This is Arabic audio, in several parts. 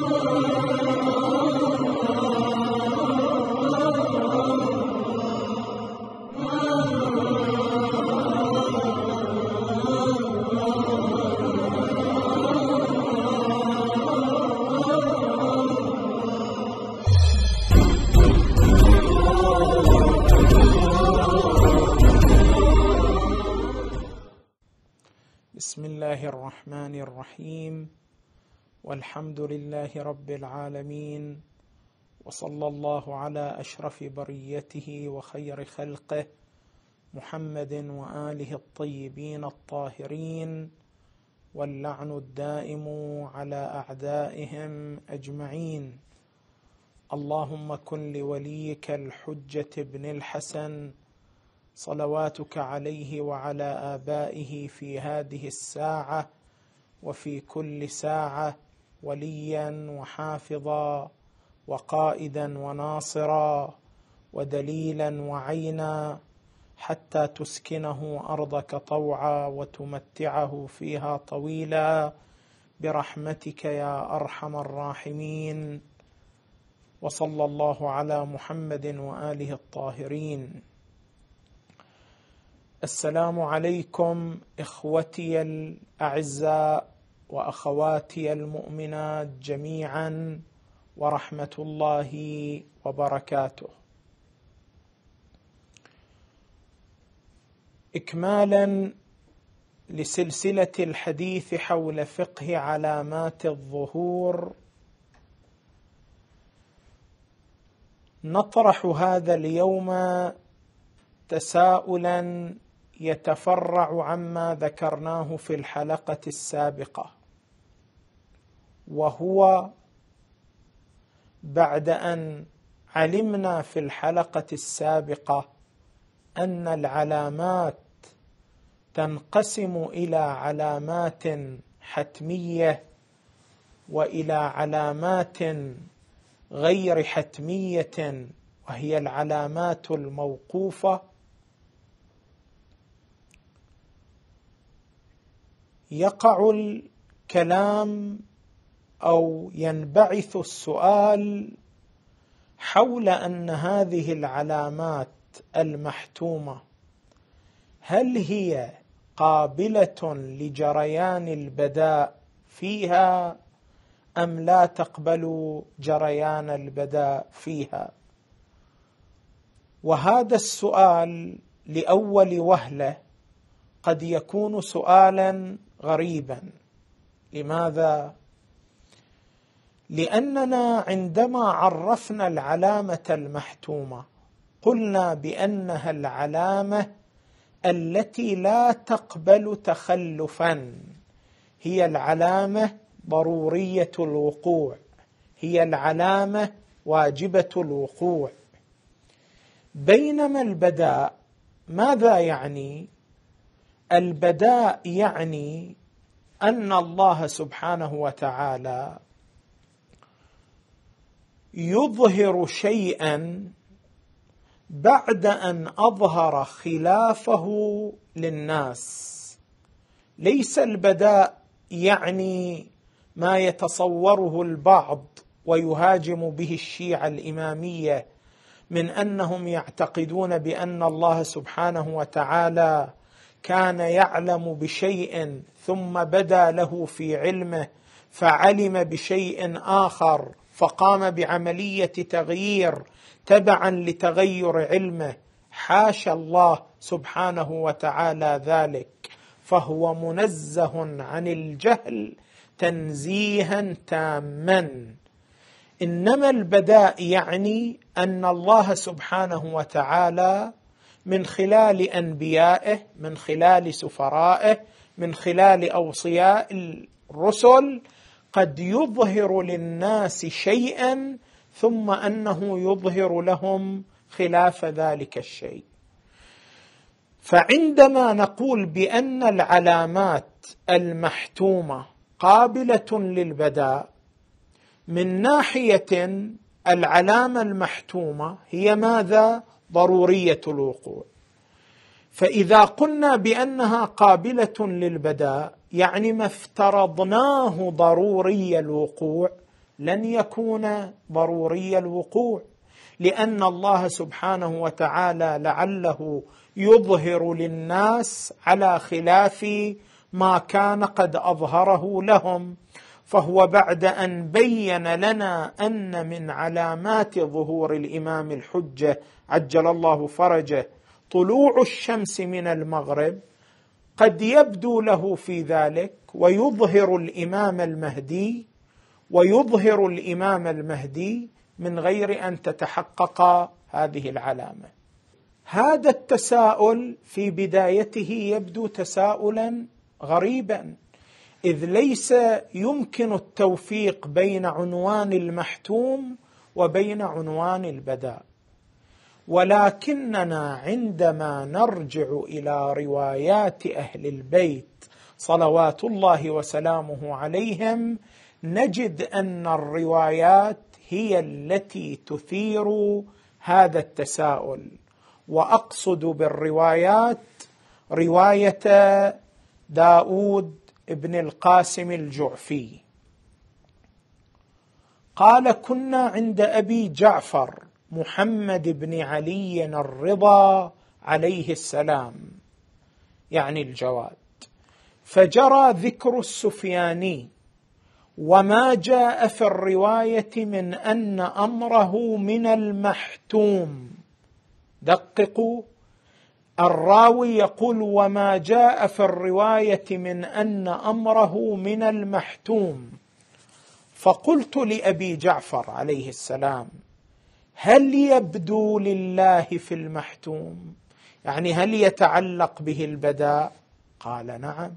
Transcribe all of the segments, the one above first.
بسم الله الرحمن الرحيم، والحمد لله رب العالمين، وصلى الله على أشرف بريته وخير خلقه محمد وآله الطيبين الطاهرين، واللعن الدائم على أعدائهم أجمعين. اللهم كن لوليك الحجة بن الحسن صلواتك عليه وعلى آبائه في هذه الساعة وفي كل ساعة وليا وحافظا وقائدا وناصرا ودليلا وعينا، حتى تسكنه أرضك طوعا وتمتعه فيها طويلا برحمتك يا أرحم الراحمين. وصلى الله على محمد وآله الطاهرين. السلام عليكم إخوتي الأعزاء وأخواتي المؤمنات جميعا، ورحمة الله وبركاته. إكمالا لسلسلة الحديث حول فقه علامات الظهور، نطرح هذا اليوم تساؤلا يتفرع عما ذكرناه في الحلقة السابقة، وهو بعد أن علمنا في الحلقة السابقة أن العلامات تنقسم إلى علامات حتمية وإلى علامات غير حتمية، وهي العلامات الموقوفة، يقع الكلام أو ينبعث السؤال حول أن هذه العلامات المحتومة هل هي قابلة لجريان البداء فيها أم لا تقبل جريان البداء فيها؟ وهذا السؤال لأول وهلة قد يكون سؤالا غريبا. لماذا؟ لأننا عندما عرفنا العلامة المحتومة قلنا بأنها العلامة التي لا تقبل تخلفا، هي العلامة ضرورية الوقوع، هي العلامة واجبة الوقوع. بينما البداء ماذا يعني؟ البداء يعني أن الله سبحانه وتعالى يظهر شيئا بعد أن أظهر خلافه للناس. ليس البداء يعني ما يتصوره البعض ويهاجم به الشيعة الإمامية من أنهم يعتقدون بأن الله سبحانه وتعالى كان يعلم بشيء ثم بدا له في علمه فعلم بشيء آخر فقام بعملية تغيير تبعا لتغير علمه. حاشا الله سبحانه وتعالى ذلك، فهو منزه عن الجهل تنزيها تاما. إنما البداء يعني أن الله سبحانه وتعالى من خلال أنبيائه، من خلال سفرائه، من خلال أوصياء الرسل قد يظهر للناس شيئا ثم أنه يظهر لهم خلاف ذلك الشيء. فعندما نقول بأن العلامات المحتومة قابلة للبداء، من ناحية العلامة المحتومة هي ماذا؟ ضرورية الوقوع. فإذا قلنا بأنها قابلة للبداء يعني ما افترضناه ضروري الوقوع لن يكون ضروري الوقوع، لأن الله سبحانه وتعالى لعله يظهر للناس على خلاف ما كان قد أظهره لهم. فهو بعد أن بين لنا أن من علامات ظهور الإمام الحجة عجل الله فرجه طلوع الشمس من المغرب، قد يبدو له في ذلك ويظهر الإمام المهدي من غير أن تتحقق هذه العلامة. هذا التساؤل في بدايته يبدو تساؤلا غريبا، إذ ليس يمكن التوفيق بين عنوان المحتوم وبين عنوان البداء. ولكننا عندما نرجع إلى روايات أهل البيت صلوات الله وسلامه عليهم نجد أن الروايات هي التي تثير هذا التساؤل. وأقصد بالروايات رواية داود ابن القاسم الجعفي قال: كنا عند أبي جعفر محمد بن علي الرضا عليه السلام، يعني الجواد، فجرى ذكر السفياني وما جاء في الرواية من أن أمره من المحتوم. دققوا، الراوي يقول وما جاء في الرواية من أن أمره من المحتوم. فقلت لأبي جعفر عليه السلام: هل يبدو لله في المحتوم؟ يعني هل يتعلق به البداء؟ قال: نعم.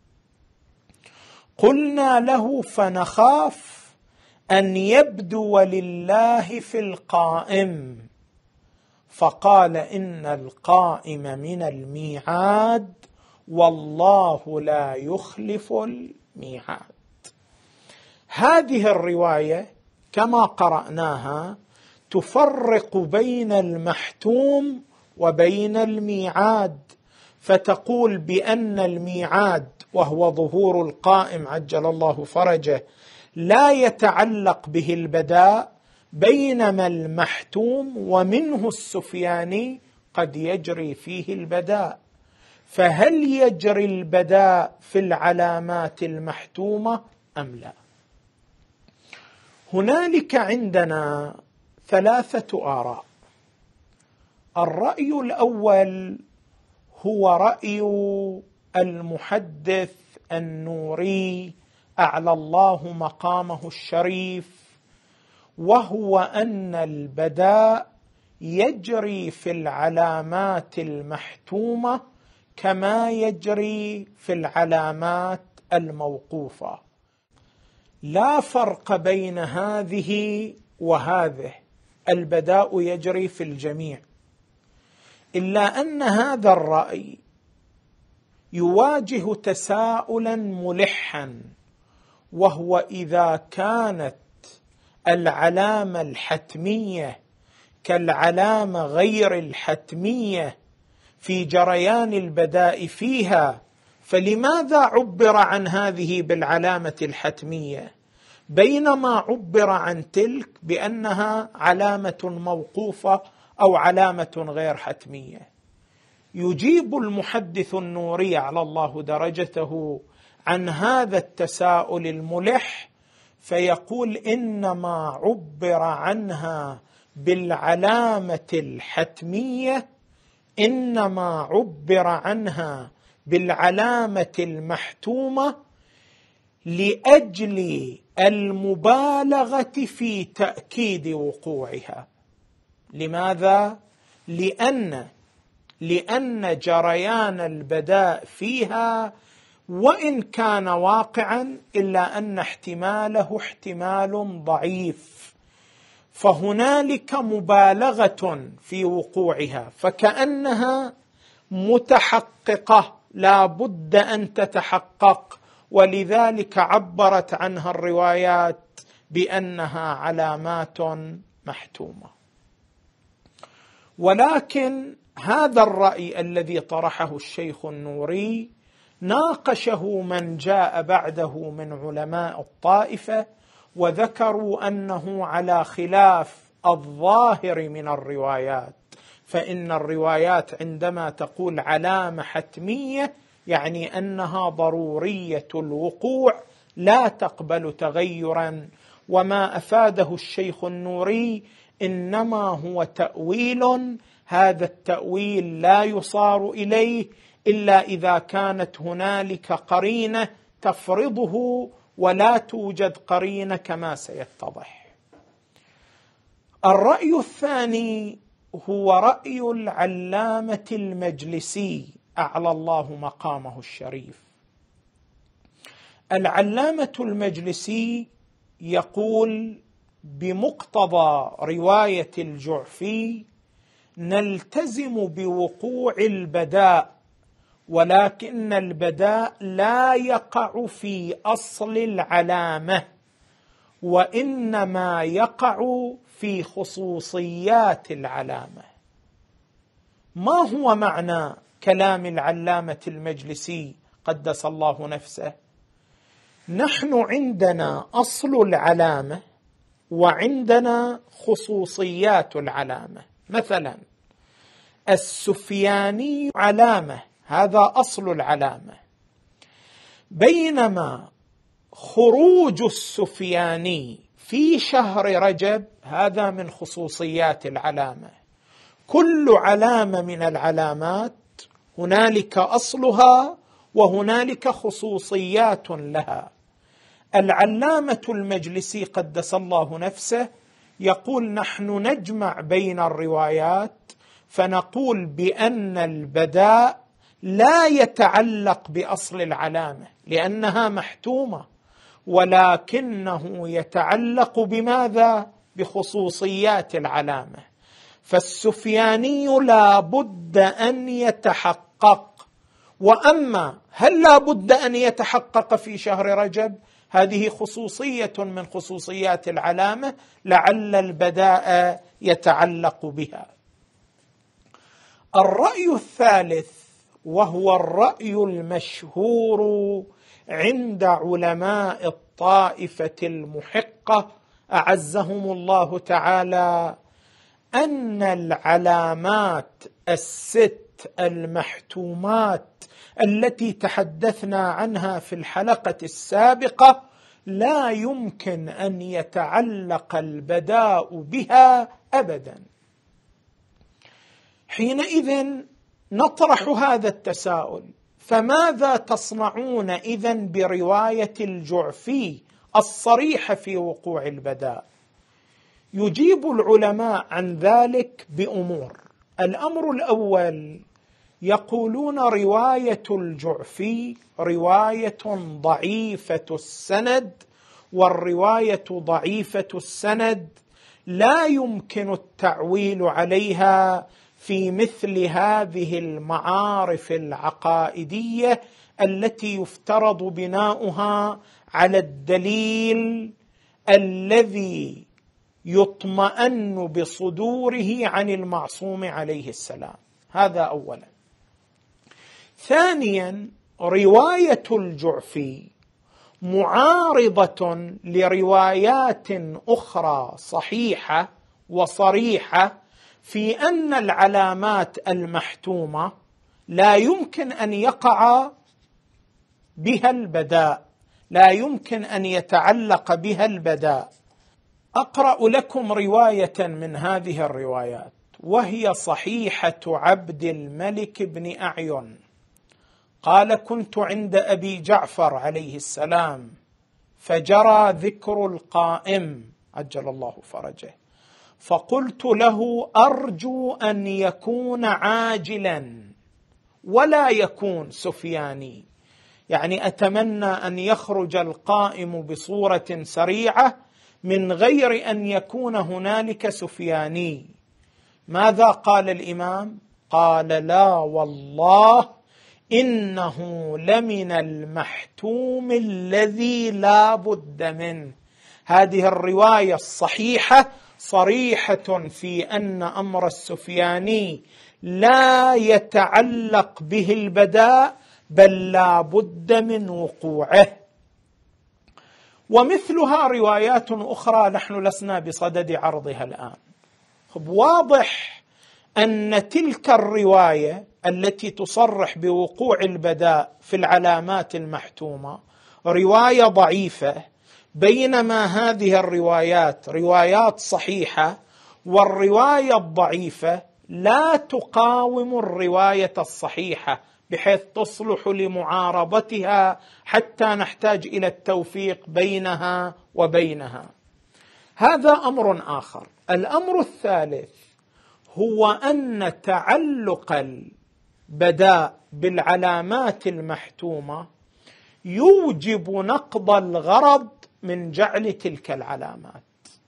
قلنا له: فنخاف أن يبدو لله في القائم. فقال: إن القائم من الميعاد والله لا يخلف الميعاد. هذه الرواية كما قرأناها تفرق بين المحتوم وبين الميعاد، فتقول بأن الميعاد وهو ظهور القائم عجل الله فرجه لا يتعلق به البداء، بينما المحتوم ومنه السفياني قد يجري فيه البداء. فهل يجري البداء في العلامات المحتومة أم لا؟ هنالك عندنا 3 آراء. الرأي الأول هو رأي المحدث النوري أعلى الله مقامه الشريف، وهو أن البداء يجري في العلامات المحتومة كما يجري في العلامات الموقوفة، لا فرق بين هذه وهذه، البداء يجري في الجميع. إلا أن هذا الرأي يواجه تساؤلا ملحا، وهو إذا كانت العلامة الحتمية كالعلامة غير الحتمية في جريان البداء فيها، فلماذا عبر عن هذه بالعلامة الحتمية بينما عبر عن تلك بأنها علامة موقوفة أو علامة غير حتمية؟ يجيب المحدث النوري على الله درجته عن هذا التساؤل الملح فيقول: إنما عبر عنها بالعلامة الحتمية، إنما عبر عنها بالعلامة المحتومة لأجل المبالغة في تأكيد وقوعها. لماذا؟ لأن جريان البداء فيها وإن كان واقعا إلا أن احتماله احتمال ضعيف، فهنالك مبالغة في وقوعها، فكأنها متحققة لا بد أن تتحقق، ولذلك عبرت عنها الروايات بأنها علامات محتومة. ولكن هذا الرأي الذي طرحه الشيخ النوري ناقشه من جاء بعده من علماء الطائفة، وذكروا أنه على خلاف الظاهر من الروايات، فإن الروايات عندما تقول علامة حتمية يعني أنها ضرورية الوقوع لا تقبل تغيرا. وما أفاده الشيخ النوري إنما هو تأويل، هذا التأويل لا يصار إليه إلا إذا كانت هنالك قرينة تفرضه، ولا توجد قرينة كما سيتضح. الرأي الثاني هو رأي العلامة المجلسي أعلى الله مقامه الشريف. العلامة المجلسي يقول بمقتضى رواية الجعفي نلتزم بوقوع البداء، ولكن البداء لا يقع في أصل العلامة، وإنما يقع في خصوصيات العلامة. ما هو معنى كلام العلامة المجلسي قدس الله نفسه؟ نحن عندنا أصل العلامة وعندنا خصوصيات العلامة. مثلا السفياني علامة، هذا أصل العلامة، بينما خروج السفياني في شهر رجب هذا من خصوصيات العلامة. كل علامة من العلامات هنالك أصلها وهنالك خصوصيات لها. العلامة المجلسي قدس الله نفسه يقول نحن نجمع بين الروايات، فنقول بأن البداء لا يتعلق بأصل العلامة لأنها محتومة، ولكنه يتعلق بماذا؟ بخصوصيات العلامة. فالسفياني لا بد أن يتحقق، وأما هل لا بد أن يتحقق في شهر رجب؟ هذه خصوصية من خصوصيات العلامة لعل البداء يتعلق بها. الرأي الثالث وهو الرأي المشهور عند علماء الطائفة المحقة أعزهم الله تعالى، أن العلامات الست المحتومات التي تحدثنا عنها في الحلقة السابقة لا يمكن أن يتعلق البداء بها أبدا. حينئذ نطرح هذا التساؤل: فماذا تصنعون إذن برواية الجعفي الصريحة في وقوع البداء؟ يجيب العلماء عن ذلك بأمور. الأمر الأول، يقولون رواية الجعفي رواية ضعيفة السند، والرواية ضعيفة السند لا يمكن التعويل عليها في مثل هذه المعارف العقائدية التي يفترض بناؤها على الدليل الذي يطمئن بصدوره عن المعصوم عليه السلام. هذا أولا. ثانيا، رواية الجعفي معارضة لروايات أخرى صحيحة وصريحة في أن العلامات المحتومة لا يمكن أن يقع بها البداء، لا يمكن أن يتعلق بها البداء. أقرأ لكم رواية من هذه الروايات، وهي صحيحة عبد الملك بن أعين. قال: كنت عند أبي جعفر عليه السلام فجرى ذكر القائم عجل الله فرجه، فقلت له: أرجو أن يكون عاجلا ولا يكون سفياني، يعني أتمنى أن يخرج القائم بصورة سريعة من غير أن يكون هنالك سفياني. ماذا قال الإمام؟ قال: لا والله إنه لمن المحتوم الذي لا بد منه. هذه الرواية الصحيحة صريحة في أن أمر السفياني لا يتعلق به البداء، بل لا بد من وقوعه. ومثلها روايات أخرى نحن لسنا بصدد عرضها الآن. واضح أن تلك الرواية التي تصرح بوقوع البداء في العلامات المحتومة رواية ضعيفة، بينما هذه الروايات روايات صحيحة، والرواية الضعيفة لا تقاوم الرواية الصحيحة بحيث تصلح لمعارضتها حتى نحتاج إلى التوفيق بينها وبينها. هذا أمر آخر. الأمر الثالث هو أن تعلق البداء بالعلامات المحتومة يوجب نقض الغرض من جعل تلك العلامات.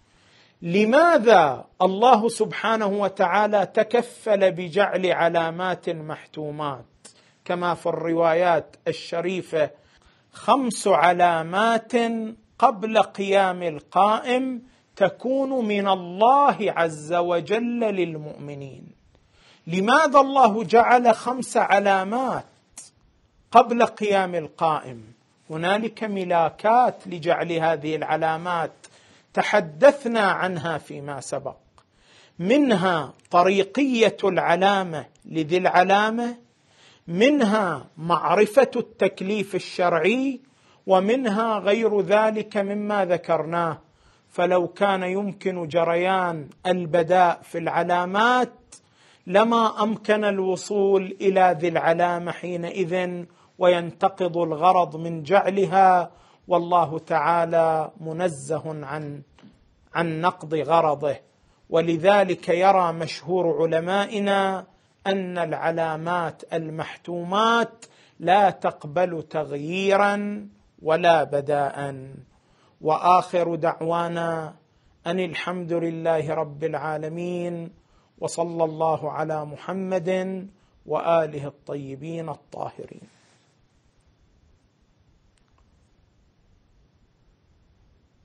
لماذا الله سبحانه وتعالى تكفل بجعل علامات محتومات كما في الروايات الشريفة 5 علامات قبل قيام القائم تكون من الله عز وجل للمؤمنين؟ لماذا الله جعل 5 علامات قبل قيام القائم؟ هنالك ملاكات لجعل هذه العلامات تحدثنا عنها فيما سبق، منها طريقية العلامة لذي العلامة، منها معرفة التكليف الشرعي، ومنها غير ذلك مما ذكرناه. فلو كان يمكن جريان البداء في العلامات لما أمكن الوصول إلى ذي العلامة حينئذ وينتقض الغرض من جعلها، والله تعالى منزه عن نقض غرضه. ولذلك يرى مشهور علمائنا أن العلامات المحتومات لا تقبل تغييرا ولا بداء. وآخر دعوانا أن الحمد لله رب العالمين، وصلى الله على محمد وآله الطيبين الطاهرين.